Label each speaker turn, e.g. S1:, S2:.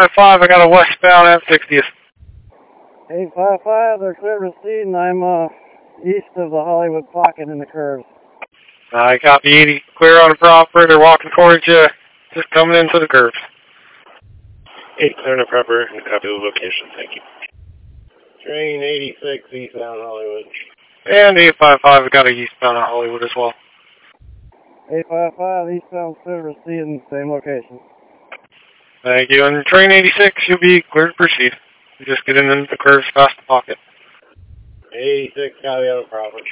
S1: 855, I got a westbound at 60th.
S2: 855, they're clear to proceed, and I'm east of the Hollywood pocket in the curves.
S1: I copy 80, clear on the proper, they're walking towards you, just coming into the curves.
S3: 8, clear on the proper, copy the location, thank you.
S2: Train 86, eastbound Hollywood.
S1: And 855, I got a eastbound at Hollywood as well.
S2: 855, eastbound clear to proceed in the same location.
S1: Thank you, and train 86, you'll be clear to proceed. You're just getting into the curves past the pocket.
S2: 86, copy on the proper.